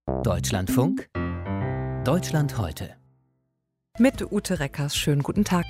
Deutschlandfunk, Deutschland heute. Mit Ute Reckers, schönen guten Tag.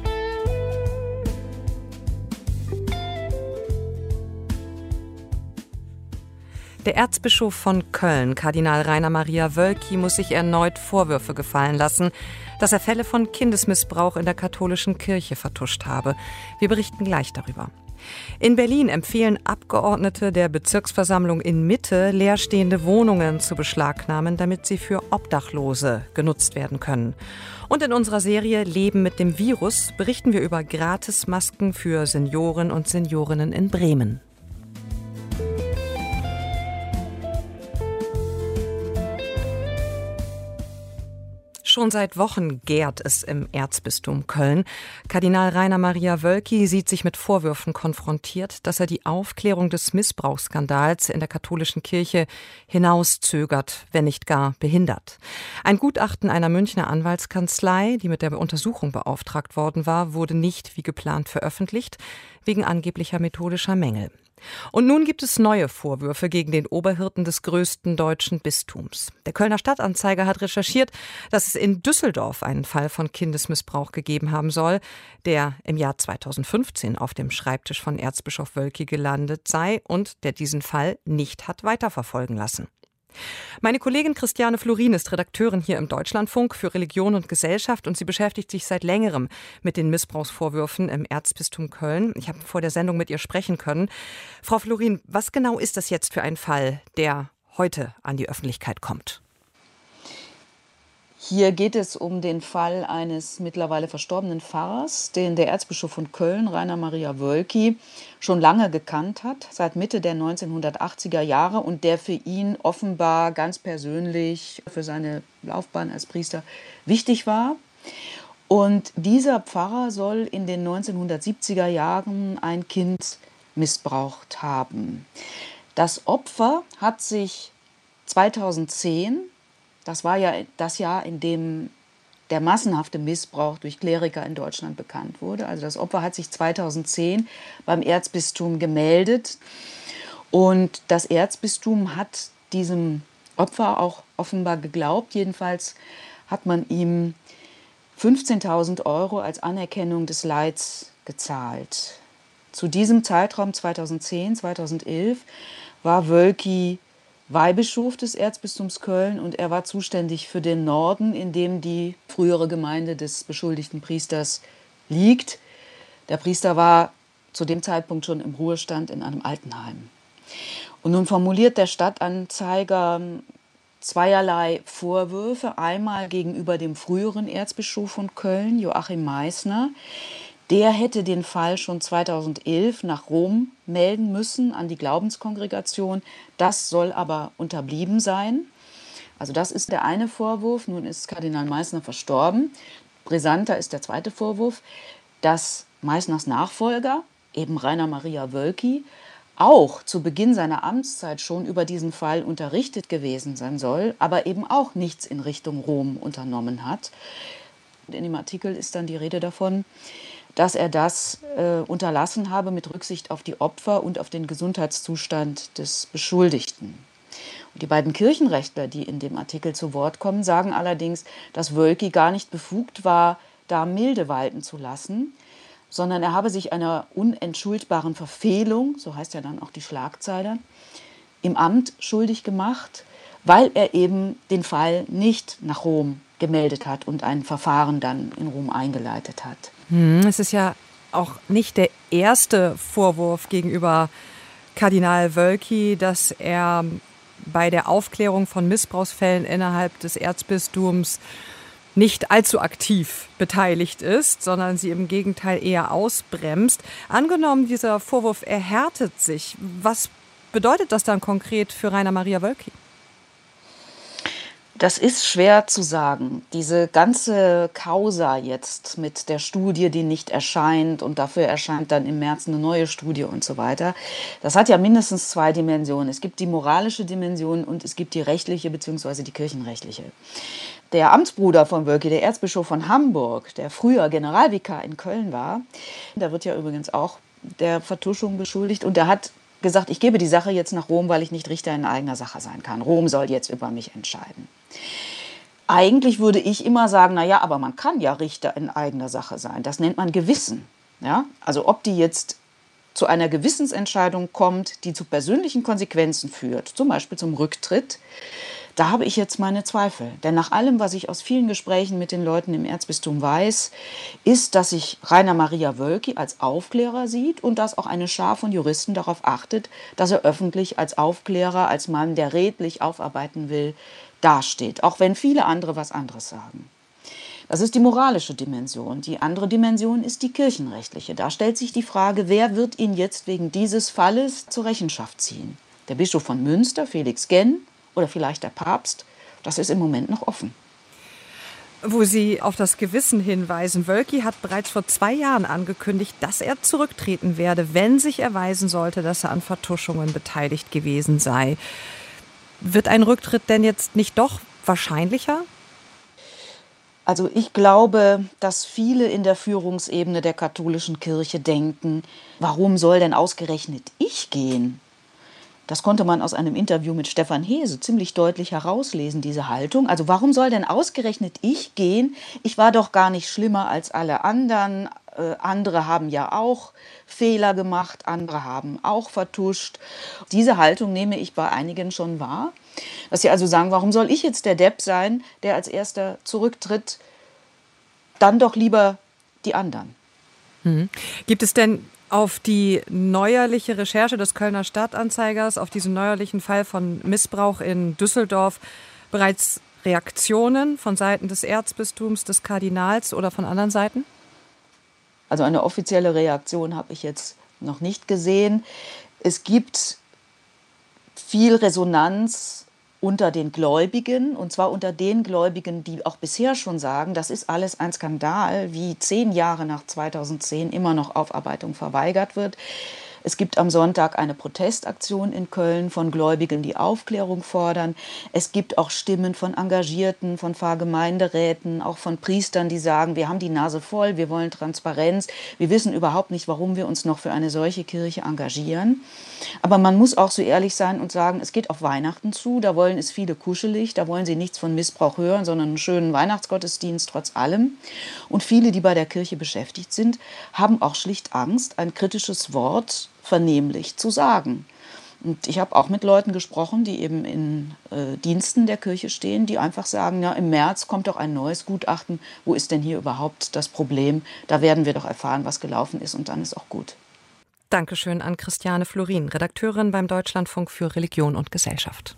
Der Erzbischof von Köln, Kardinal Rainer Maria Wölki, muss sich erneut Vorwürfe gefallen lassen, dass er Fälle von Kindesmissbrauch in der katholischen Kirche vertuscht habe. Wir berichten gleich darüber. In Berlin empfehlen Abgeordnete der Bezirksversammlung in Mitte, leerstehende Wohnungen zu beschlagnahmen, damit sie für Obdachlose genutzt werden können. Und in unserer Serie Leben mit dem Virus berichten wir über Gratismasken für Senioren und Seniorinnen in Bremen. Schon seit Wochen gärt es im Erzbistum Köln. Kardinal Rainer Maria Wölki sieht sich mit Vorwürfen konfrontiert, dass er die Aufklärung des Missbrauchsskandals in der katholischen Kirche hinauszögert, wenn nicht gar behindert. Ein Gutachten einer Münchner Anwaltskanzlei, die mit der Untersuchung beauftragt worden war, wurde nicht wie geplant veröffentlicht, wegen angeblicher methodischer Mängel. Und nun gibt es neue Vorwürfe gegen den Oberhirten des größten deutschen Bistums. Der Kölner Stadtanzeiger hat recherchiert, dass es in Düsseldorf einen Fall von Kindesmissbrauch gegeben haben soll, der im Jahr 2015 auf dem Schreibtisch von Erzbischof Wölki gelandet sei und der diesen Fall nicht hat weiterverfolgen lassen. Meine Kollegin Christiane Florin ist Redakteurin hier im Deutschlandfunk für Religion und Gesellschaft und sie beschäftigt sich seit längerem mit den Missbrauchsvorwürfen im Erzbistum Köln. Ich habe vor der Sendung mit ihr sprechen können. Frau Florin, was genau ist das jetzt für ein Fall, der heute an die Öffentlichkeit kommt? Hier geht es um den Fall eines mittlerweile verstorbenen Pfarrers, den der Erzbischof von Köln, Rainer Maria Wölki, schon lange gekannt hat, seit Mitte der 1980er Jahre und der für ihn offenbar ganz persönlich für seine Laufbahn als Priester wichtig war. Und dieser Pfarrer soll in den 1970er Jahren ein Kind missbraucht haben. Das Opfer hat sich 2010, das war ja das Jahr, in dem der massenhafte Missbrauch durch Kleriker in Deutschland bekannt wurde. Also das Opfer hat sich 2010 beim Erzbistum gemeldet. Und das Erzbistum hat diesem Opfer auch offenbar geglaubt. Jedenfalls hat man ihm 15.000 € als Anerkennung des Leids gezahlt. Zu diesem Zeitraum 2010, 2011 war Wölki Weihbischof des Erzbistums Köln und er war zuständig für den Norden, in dem die frühere Gemeinde des beschuldigten Priesters liegt. Der Priester war zu dem Zeitpunkt schon im Ruhestand in einem Altenheim. Und nun formuliert der Stadtanzeiger zweierlei Vorwürfe. Einmal gegenüber dem früheren Erzbischof von Köln, Joachim Meissner. Der hätte den Fall schon 2011 nach Rom melden müssen an die Glaubenskongregation. Das soll aber unterblieben sein. Also das ist der eine Vorwurf. Nun ist Kardinal Meissner verstorben. Brisanter ist der zweite Vorwurf, dass Meissners Nachfolger, eben Rainer Maria Wölki, auch zu Beginn seiner Amtszeit schon über diesen Fall unterrichtet gewesen sein soll, aber eben auch nichts in Richtung Rom unternommen hat. In dem Artikel ist dann die Rede davon, dass er das unterlassen habe mit Rücksicht auf die Opfer und auf den Gesundheitszustand des Beschuldigten. Und die beiden Kirchenrechtler, die in dem Artikel zu Wort kommen, sagen allerdings, dass Wölki gar nicht befugt war, da Milde walten zu lassen, sondern er habe sich einer unentschuldbaren Verfehlung, so heißt ja dann auch die Schlagzeile, im Amt schuldig gemacht, weil er eben den Fall nicht nach Rom gemeldet hat und ein Verfahren dann in Rom eingeleitet hat. Es ist ja auch nicht der erste Vorwurf gegenüber Kardinal Wölki, dass er bei der Aufklärung von Missbrauchsfällen innerhalb des Erzbistums nicht allzu aktiv beteiligt ist, sondern sie im Gegenteil eher ausbremst. Angenommen, dieser Vorwurf erhärtet sich, was bedeutet das dann konkret für Rainer Maria Wölki? Das ist schwer zu sagen. Diese ganze Causa jetzt mit der Studie, die nicht erscheint und dafür erscheint dann im März eine neue Studie und so weiter, das hat ja mindestens zwei Dimensionen. Es gibt die moralische Dimension und es gibt die rechtliche bzw. die kirchenrechtliche. Der Amtsbruder von Wölki, der Erzbischof von Hamburg, der früher Generalvikar in Köln war, der wird ja übrigens auch der Vertuschung beschuldigt und der hat gesagt, ich gebe die Sache jetzt nach Rom, weil ich nicht Richter in eigener Sache sein kann. Rom soll jetzt über mich entscheiden. Eigentlich würde ich immer sagen, naja, aber man kann ja Richter in eigener Sache sein. Das nennt man Gewissen. Ja? Also ob die jetzt zu einer Gewissensentscheidung kommt, die zu persönlichen Konsequenzen führt, zum Beispiel zum Rücktritt, da habe ich jetzt meine Zweifel. Denn nach allem, was ich aus vielen Gesprächen mit den Leuten im Erzbistum weiß, ist, dass sich Rainer Maria Wölki als Aufklärer sieht und dass auch eine Schar von Juristen darauf achtet, dass er öffentlich als Aufklärer, als Mann, der redlich aufarbeiten will, dasteht. Auch wenn viele andere was anderes sagen. Das ist die moralische Dimension. Die andere Dimension ist die kirchenrechtliche. Da stellt sich die Frage, wer wird ihn jetzt wegen dieses Falles zur Rechenschaft ziehen? Der Bischof von Münster, Felix Genn, oder vielleicht der Papst? Das ist im Moment noch offen. Wo Sie auf das Gewissen hinweisen, Wölki hat bereits vor 2 Jahren angekündigt, dass er zurücktreten werde, wenn sich erweisen sollte, dass er an Vertuschungen beteiligt gewesen sei. Wird ein Rücktritt denn jetzt nicht doch wahrscheinlicher? Also ich glaube, dass viele in der Führungsebene der katholischen Kirche denken, warum soll denn ausgerechnet ich gehen? Das konnte man aus einem Interview mit Stefan Hese ziemlich deutlich herauslesen, diese Haltung. Also warum soll denn ausgerechnet ich gehen? Ich war doch gar nicht schlimmer als alle anderen. Andere haben ja auch Fehler gemacht, andere haben auch vertuscht. Diese Haltung nehme ich bei einigen schon wahr. Dass sie also sagen, warum soll ich jetzt der Depp sein, der als Erster zurücktritt? Dann doch lieber die anderen. Gibt es denn auf die neuerliche Recherche des Kölner Stadtanzeigers, auf diesen neuerlichen Fall von Missbrauch in Düsseldorf bereits Reaktionen von Seiten des Erzbistums, des Kardinals oder von anderen Seiten? Also eine offizielle Reaktion habe ich jetzt noch nicht gesehen. Es gibt viel Resonanz unter den Gläubigen, und zwar unter den Gläubigen, die auch bisher schon sagen, das ist alles ein Skandal, wie 10 Jahre nach 2010 immer noch Aufarbeitung verweigert wird. Es gibt am Sonntag eine Protestaktion in Köln von Gläubigen, die Aufklärung fordern. Es gibt auch Stimmen von Engagierten, von Pfarrgemeinderäten, auch von Priestern, die sagen, wir haben die Nase voll, wir wollen Transparenz. Wir wissen überhaupt nicht, warum wir uns noch für eine solche Kirche engagieren. Aber man muss auch so ehrlich sein und sagen, es geht auf Weihnachten zu, da wollen es viele kuschelig, da wollen sie nichts von Missbrauch hören, sondern einen schönen Weihnachtsgottesdienst trotz allem. Und viele, die bei der Kirche beschäftigt sind, haben auch schlicht Angst, ein kritisches Wort vernehmlich zu sagen. Und ich habe auch mit Leuten gesprochen, die eben in Diensten der Kirche stehen, die einfach sagen, ja, im März kommt doch ein neues Gutachten, wo ist denn hier überhaupt das Problem? Da werden wir doch erfahren, was gelaufen ist, und dann ist auch gut. Dankeschön an Christiane Florin, Redakteurin beim Deutschlandfunk für Religion und Gesellschaft.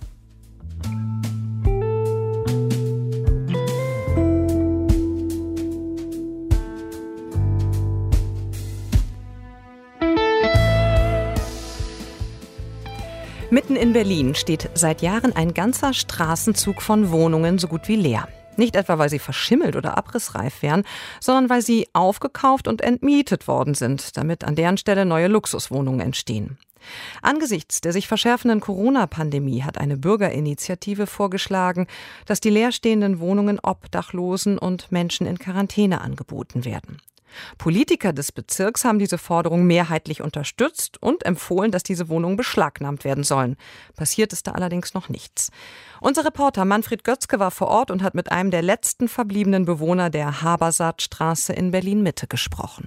Mitten in Berlin steht seit Jahren ein ganzer Straßenzug von Wohnungen so gut wie leer. Nicht etwa, weil sie verschimmelt oder abrissreif wären, sondern weil sie aufgekauft und entmietet worden sind, damit an deren Stelle neue Luxuswohnungen entstehen. Angesichts der sich verschärfenden Corona-Pandemie hat eine Bürgerinitiative vorgeschlagen, dass die leerstehenden Wohnungen Obdachlosen und Menschen in Quarantäne angeboten werden. Politiker des Bezirks haben diese Forderung mehrheitlich unterstützt und empfohlen, dass diese Wohnungen beschlagnahmt werden sollen. Passiert ist da allerdings noch nichts. Unser Reporter Manfred Götzke war vor Ort und hat mit einem der letzten verbliebenen Bewohner der Habersaatstraße in Berlin-Mitte gesprochen.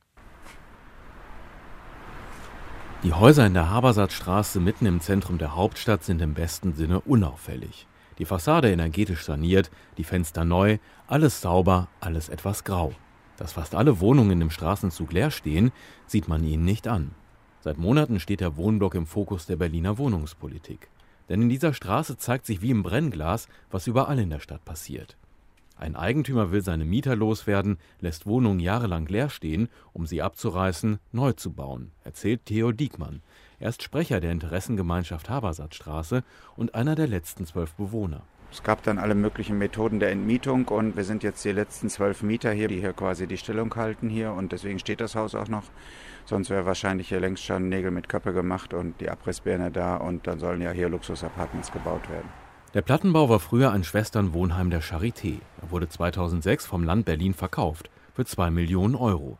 Die Häuser in der Habersaatstraße mitten im Zentrum der Hauptstadt sind im besten Sinne unauffällig. Die Fassade energetisch saniert, die Fenster neu, alles sauber, alles etwas grau. Dass fast alle Wohnungen im Straßenzug leer stehen, sieht man ihnen nicht an. Seit Monaten steht der Wohnblock im Fokus der Berliner Wohnungspolitik. Denn in dieser Straße zeigt sich wie im Brennglas, was überall in der Stadt passiert. Ein Eigentümer will seine Mieter loswerden, lässt Wohnungen jahrelang leer stehen, um sie abzureißen, neu zu bauen, erzählt Theo Diekmann. Er ist Sprecher der Interessengemeinschaft Habersaatstraße und einer der letzten 12 Bewohner. Es gab dann alle möglichen Methoden der Entmietung und wir sind jetzt die letzten 12 Mieter hier, die hier quasi die Stellung halten hier, und deswegen steht das Haus auch noch. Sonst wäre wahrscheinlich hier längst schon Nägel mit Köppe gemacht und die Abrissbirne da, und dann sollen ja hier Luxusapartments gebaut werden. Der Plattenbau war früher ein Schwesternwohnheim der Charité. Er wurde 2006 vom Land Berlin verkauft für 2 Millionen Euro.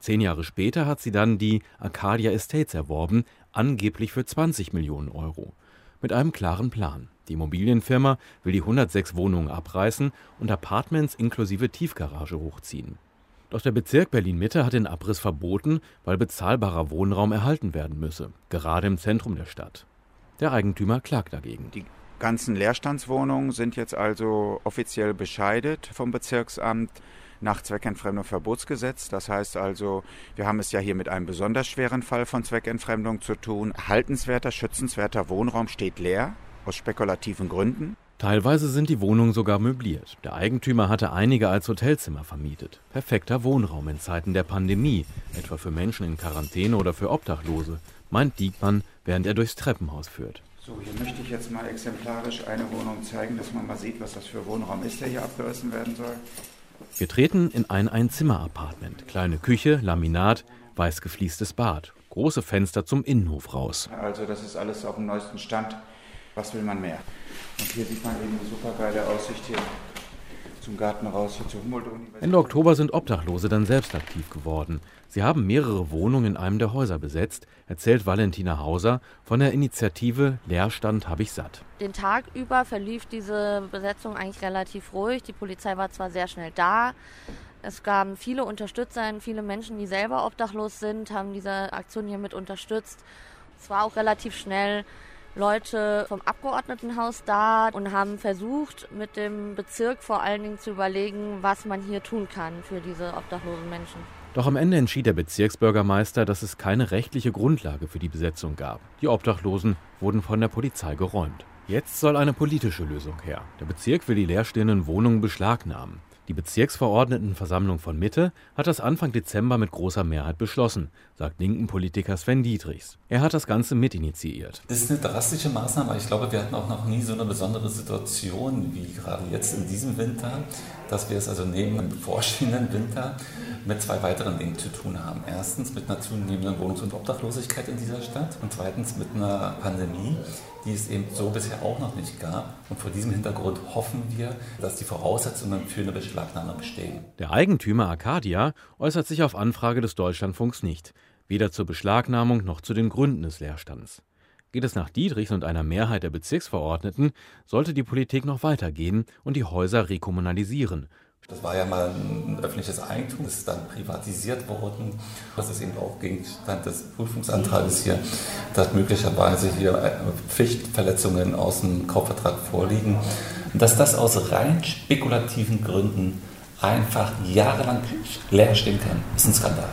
10 Jahre später hat sie dann die Arcadia Estates erworben, angeblich für 20 Millionen Euro. Mit einem klaren Plan. Die Immobilienfirma will die 106 Wohnungen abreißen und Apartments inklusive Tiefgarage hochziehen. Doch der Bezirk Berlin-Mitte hat den Abriss verboten, weil bezahlbarer Wohnraum erhalten werden müsse, gerade im Zentrum der Stadt. Der Eigentümer klagt dagegen. Die ganzen Leerstandswohnungen sind jetzt also offiziell bescheidet vom Bezirksamt nach Zweckentfremdung Verbotsgesetz. Das heißt also, wir haben es ja hier mit einem besonders schweren Fall von Zweckentfremdung zu tun. Erhaltenswerter, schützenswerter Wohnraum steht leer, aus spekulativen Gründen. Teilweise sind die Wohnungen sogar möbliert. Der Eigentümer hatte einige als Hotelzimmer vermietet. Perfekter Wohnraum in Zeiten der Pandemie, etwa für Menschen in Quarantäne oder für Obdachlose, meint Diekmann, während er durchs Treppenhaus führt. So, hier möchte ich jetzt mal exemplarisch eine Wohnung zeigen, dass man mal sieht, was das für Wohnraum ist, der hier abgerissen werden soll. Wir treten in ein Einzimmer-Apartment. Kleine Küche, Laminat, weiß gefliestes Bad. Große Fenster zum Innenhof raus. Also das ist alles auf dem neuesten Stand. Was will man mehr? Und hier sieht man eben eine super geile Aussicht hier zum Garten raus, hier zur Humboldt-Universität. Ende Oktober sind Obdachlose dann selbst aktiv geworden. Sie haben mehrere Wohnungen in einem der Häuser besetzt, erzählt Valentina Hauser von der Initiative Leerstand hab ich satt. Den Tag über verlief diese Besetzung eigentlich relativ ruhig. Die Polizei war zwar sehr schnell da. Es gab viele Unterstützer, viele Menschen, die selber obdachlos sind, haben diese Aktion hier mit unterstützt. Es war auch relativ schnell Leute vom Abgeordnetenhaus da und haben versucht, mit dem Bezirk vor allen Dingen zu überlegen, was man hier tun kann für diese obdachlosen Menschen. Doch am Ende entschied der Bezirksbürgermeister, dass es keine rechtliche Grundlage für die Besetzung gab. Die Obdachlosen wurden von der Polizei geräumt. Jetzt soll eine politische Lösung her. Der Bezirk will die leerstehenden Wohnungen beschlagnahmen. Die Bezirksverordnetenversammlung von Mitte hat das Anfang Dezember mit großer Mehrheit beschlossen, sagt linken Politiker Sven Dietrichs. Er hat das Ganze mitinitiiert. Das ist eine drastische Maßnahme, aber ich glaube, wir hatten auch noch nie so eine besondere Situation wie gerade jetzt in diesem Winter, dass wir es also neben dem bevorstehenden Winter mit 2 weiteren Dingen zu tun haben. Erstens mit einer zunehmenden Wohnungs- und Obdachlosigkeit in dieser Stadt und zweitens mit einer Pandemie, die es eben so bisher auch noch nicht gab. Und vor diesem Hintergrund hoffen wir, dass die Voraussetzungen für eine Beschlagnahme bestehen. Der Eigentümer Arcadia äußert sich auf Anfrage des Deutschlandfunks nicht, weder zur Beschlagnahmung noch zu den Gründen des Leerstands. Geht es nach Dietrichs und einer Mehrheit der Bezirksverordneten, sollte die Politik noch weitergehen und die Häuser rekommunalisieren. Das war ja mal ein öffentliches Eigentum, das ist dann privatisiert worden. Das ist eben auch Gegenstand des Prüfungsantrages hier, dass möglicherweise hier Pflichtverletzungen aus dem Kaufvertrag vorliegen. Und dass das aus rein spekulativen Gründen einfach jahrelang leer stehen kann, ist ein Skandal.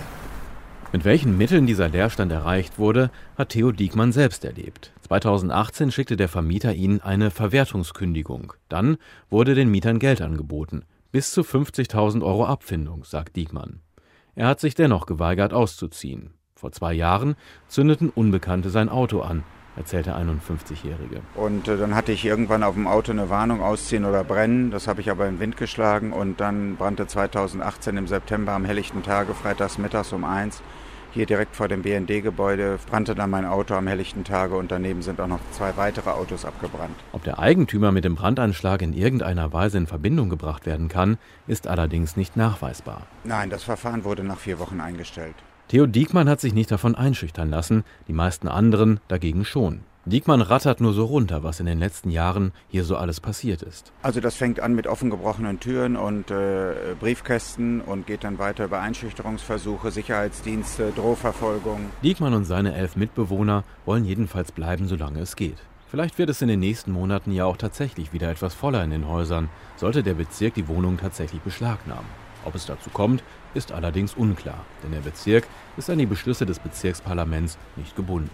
Mit welchen Mitteln dieser Leerstand erreicht wurde, hat Theo Diekmann selbst erlebt. 2018 schickte der Vermieter ihnen eine Verwertungskündigung. Dann wurde den Mietern Geld angeboten. Bis zu 50.000 € Abfindung, sagt Diekmann. Er hat sich dennoch geweigert, auszuziehen. Vor 2 Jahren zündeten Unbekannte sein Auto an, erzählt der 51-Jährige. Und dann hatte ich irgendwann auf dem Auto eine Warnung, ausziehen oder brennen. Das habe ich aber in den Wind geschlagen und dann brannte 2018 im September am helllichten Tage, freitags mittags um 1, hier direkt vor dem BND-Gebäude, brannte dann mein Auto am helllichten Tage und daneben sind auch noch 2 weitere Autos abgebrannt. Ob der Eigentümer mit dem Brandanschlag in irgendeiner Weise in Verbindung gebracht werden kann, ist allerdings nicht nachweisbar. Nein, das Verfahren wurde nach 4 Wochen eingestellt. Theo Diekmann hat sich nicht davon einschüchtern lassen, die meisten anderen dagegen schon. Diekmann rattert nur so runter, was in den letzten Jahren hier so alles passiert ist. Also das fängt an mit offengebrochenen Türen und Briefkästen und geht dann weiter über Einschüchterungsversuche, Sicherheitsdienste, Drohverfolgung. Diekmann und seine 11 Mitbewohner wollen jedenfalls bleiben, solange es geht. Vielleicht wird es in den nächsten Monaten ja auch tatsächlich wieder etwas voller in den Häusern, sollte der Bezirk die Wohnungen tatsächlich beschlagnahmen. Ob es dazu kommt, ist allerdings unklar, denn der Bezirk ist an die Beschlüsse des Bezirksparlaments nicht gebunden.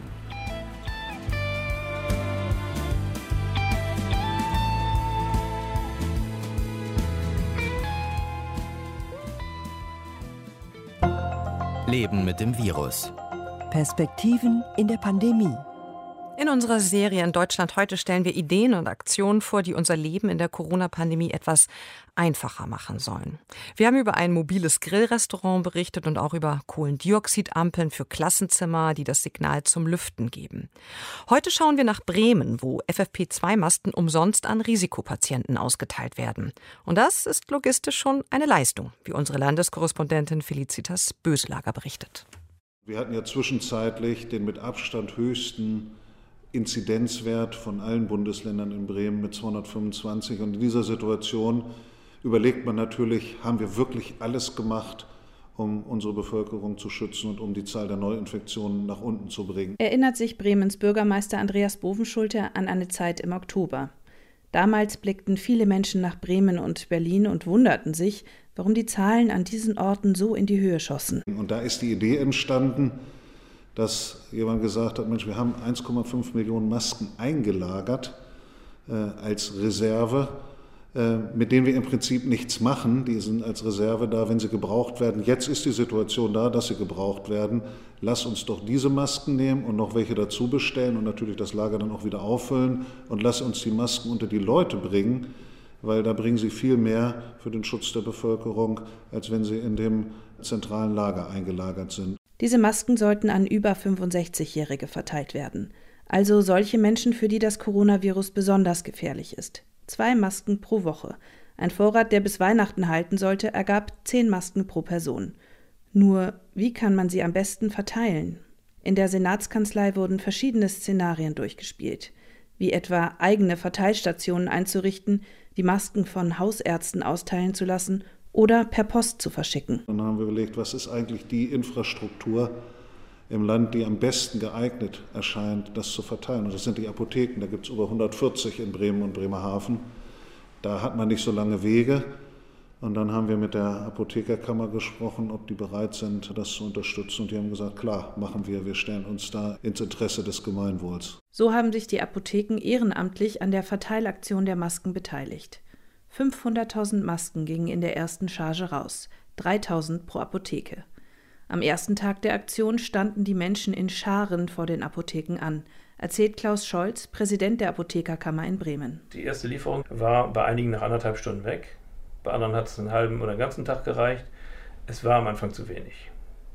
Leben mit dem Virus. Perspektiven in der Pandemie. In unserer Serie in Deutschland heute stellen wir Ideen und Aktionen vor, die unser Leben in der Corona-Pandemie etwas einfacher machen sollen. Wir haben über ein mobiles Grillrestaurant berichtet und auch über Kohlendioxidampeln für Klassenzimmer, die das Signal zum Lüften geben. Heute schauen wir nach Bremen, wo FFP2-Masken umsonst an Risikopatienten ausgeteilt werden. Und das ist logistisch schon eine Leistung, wie unsere Landeskorrespondentin Felicitas Böselager berichtet. Wir hatten ja zwischenzeitlich den mit Abstand höchsten Inzidenzwert von allen Bundesländern in Bremen mit 225. Und in dieser Situation überlegt man natürlich, haben wir wirklich alles gemacht, um unsere Bevölkerung zu schützen und um die Zahl der Neuinfektionen nach unten zu bringen. Erinnert sich Bremens Bürgermeister Andreas Bovenschulte an eine Zeit im Oktober. Damals blickten viele Menschen nach Bremen und Berlin und wunderten sich, warum die Zahlen an diesen Orten so in die Höhe schossen. Und da ist die Idee entstanden, dass jemand gesagt hat, Mensch, wir haben 1,5 Millionen Masken eingelagert als Reserve, mit denen wir im Prinzip nichts machen. Die sind als Reserve da, wenn sie gebraucht werden. Jetzt ist die Situation da, dass sie gebraucht werden. Lass uns doch diese Masken nehmen und noch welche dazu bestellen und natürlich das Lager dann auch wieder auffüllen und lass uns die Masken unter die Leute bringen, weil da bringen sie viel mehr für den Schutz der Bevölkerung, als wenn sie in dem zentralen Lager eingelagert sind. Diese Masken sollten an über 65-Jährige verteilt werden. Also solche Menschen, für die das Coronavirus besonders gefährlich ist. 2 Masken pro Woche. Ein Vorrat, der bis Weihnachten halten sollte, ergab 10 Masken pro Person. Nur, wie kann man sie am besten verteilen? In der Senatskanzlei wurden verschiedene Szenarien durchgespielt, wie etwa eigene Verteilstationen einzurichten, die Masken von Hausärzten austeilen zu lassen oder per Post zu verschicken. Dann haben wir überlegt, was ist eigentlich die Infrastruktur im Land, die am besten geeignet erscheint, das zu verteilen. Und das sind die Apotheken, da gibt es über 140 in Bremen und Bremerhaven. Da hat man nicht so lange Wege. Und dann haben wir mit der Apothekerkammer gesprochen, ob die bereit sind, das zu unterstützen. Und die haben gesagt, klar, machen wir. Wir stellen uns da ins Interesse des Gemeinwohls. So haben sich die Apotheken ehrenamtlich an der Verteilaktion der Masken beteiligt. 500.000 Masken gingen in der ersten Charge raus, 3.000 pro Apotheke. Am ersten Tag der Aktion standen die Menschen in Scharen vor den Apotheken an, erzählt Klaus Scholz, Präsident der Apothekerkammer in Bremen. Die erste Lieferung war bei einigen nach 1,5 Stunden weg, bei anderen hat es einen halben oder einen ganzen Tag gereicht. Es war am Anfang zu wenig.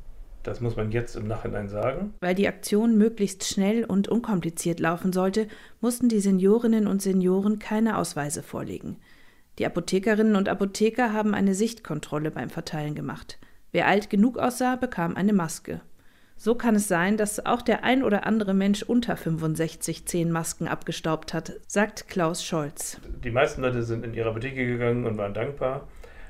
Das muss man jetzt im Nachhinein sagen. Weil die Aktion möglichst schnell und unkompliziert laufen sollte, mussten die Seniorinnen und Senioren keine Ausweise vorlegen. Die Apothekerinnen und Apotheker haben eine Sichtkontrolle beim Verteilen gemacht. Wer alt genug aussah, bekam eine Maske. So kann es sein, dass auch der ein oder andere Mensch unter 65 10 Masken abgestaubt hat, sagt Klaus Scholz. Die meisten Leute sind in ihre Apotheke gegangen und waren dankbar.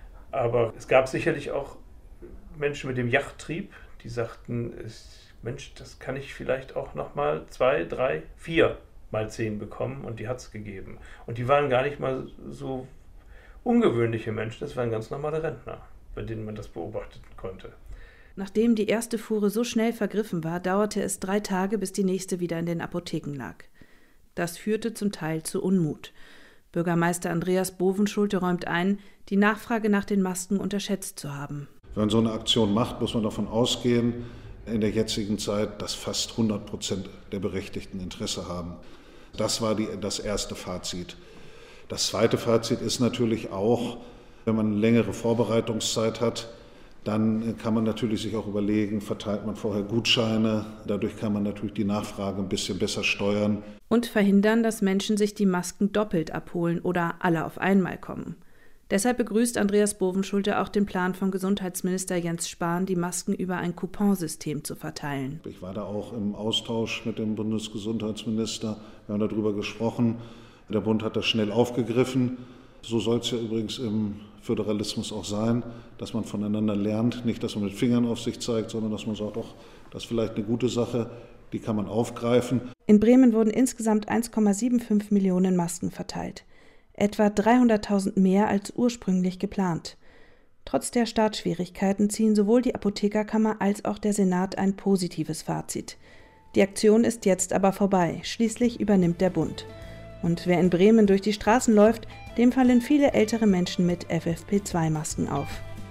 Aber es gab sicherlich auch Menschen mit dem Yachttrieb, die sagten, Mensch, das kann ich vielleicht auch nochmal 2, 3, 4 mal 10 bekommen. Und die hat es gegeben. Und die waren gar nicht mal so ungewöhnliche Menschen, das waren ganz normale Rentner, bei denen man das beobachten konnte. Nachdem die erste Fuhre so schnell vergriffen war, dauerte es 3 Tage, bis die nächste wieder in den Apotheken lag. Das führte zum Teil zu Unmut. Bürgermeister Andreas Bovenschulte räumt ein, die Nachfrage nach den Masken unterschätzt zu haben. Wenn man so eine Aktion macht, muss man davon ausgehen, in der jetzigen Zeit, dass fast 100% der Berechtigten Interesse haben. Das war das erste Fazit. Das zweite Fazit ist natürlich auch, wenn man eine längere Vorbereitungszeit hat, dann kann man natürlich sich auch überlegen, verteilt man vorher Gutscheine. Dadurch kann man natürlich die Nachfrage ein bisschen besser steuern. Und verhindern, dass Menschen sich die Masken doppelt abholen oder alle auf einmal kommen. Deshalb begrüßt Andreas Bovenschulte auch den Plan von Gesundheitsminister Jens Spahn, die Masken über ein Couponsystem zu verteilen. Ich war da auch im Austausch mit dem Bundesgesundheitsminister. Wir haben darüber gesprochen. Der Bund hat das schnell aufgegriffen. So soll es ja übrigens im Föderalismus auch sein, dass man voneinander lernt. Nicht, dass man mit Fingern auf sich zeigt, sondern dass man sagt, doch, das ist vielleicht eine gute Sache, die kann man aufgreifen. In Bremen wurden insgesamt 1,75 Millionen Masken verteilt. Etwa 300.000 mehr als ursprünglich geplant. Trotz der Startschwierigkeiten ziehen sowohl die Apothekerkammer als auch der Senat ein positives Fazit. Die Aktion ist jetzt aber vorbei. Schließlich übernimmt der Bund. Und wer in Bremen durch die Straßen läuft, dem fallen viele ältere Menschen mit FFP2-Masken auf.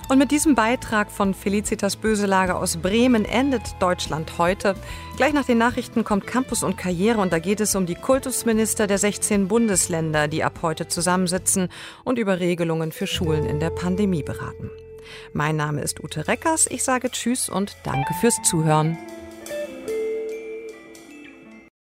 Und mit diesem Beitrag von Felicitas Böselager aus Bremen endet Deutschland heute. Gleich nach den Nachrichten kommt Campus und Karriere und da geht es um die Kultusminister der 16 Bundesländer, die ab heute zusammensitzen und über Regelungen für Schulen in der Pandemie beraten. Mein Name ist Ute Reckers. Ich sage Tschüss und danke fürs Zuhören.